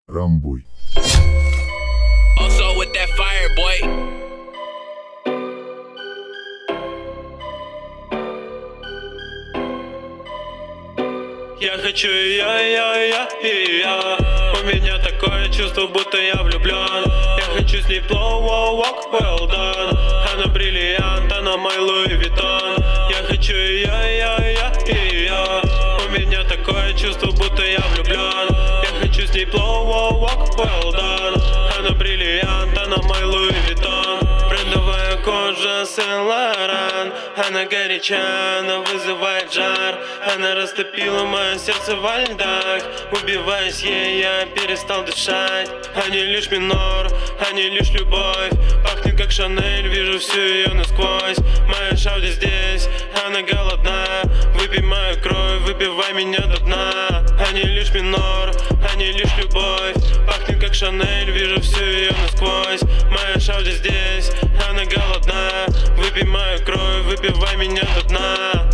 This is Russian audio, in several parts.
Рамбой. Also with that fire, boy. Я хочу я. У меня такое чувство, будто я влюблен. Я хочу с ней walk, well done. Она бриллиант, она мой Луи Виттон. Я хочу я. У меня такое чувство, будто я влюблен. Я хочу с ней walk, well done. Она бриллиант, она мой Луи Виттон. Брендовая кожа Сен-Лоран. Она горяча, она вызывает жар. Она растопила мое сердце во льдах. Убиваясь ей, я перестал дышать. Они лишь минор, они лишь любовь. Пахнет как Шанель, вижу всю ее насквозь. Моя шауди здесь, она голодна. Выпей мою кровь, выпивай меня до дна. Они лишь минор, они лишь любовь. Пахнет как Шанель, вижу всю ее насквозь. Моя шауди здесь, она голодна. Выпей мою кровь, выпивай меня до дна.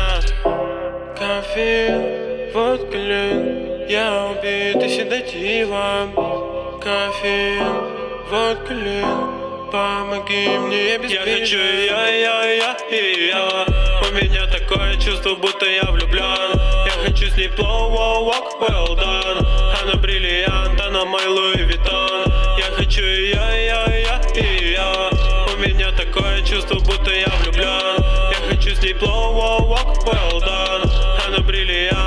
Кофеин, водка, лин. Я убитый седативом. Кофеин, водка, лин. Помоги мне без Я хочу я. У меня такое чувство, будто я влюблен. Я хочу с ней walk, well done. Она бриллиант, она мой Луи Виттон. Я хочу я. У меня такое чувство, будто я влюблен. Я хочу с ней walk, well done. Она бриллиант.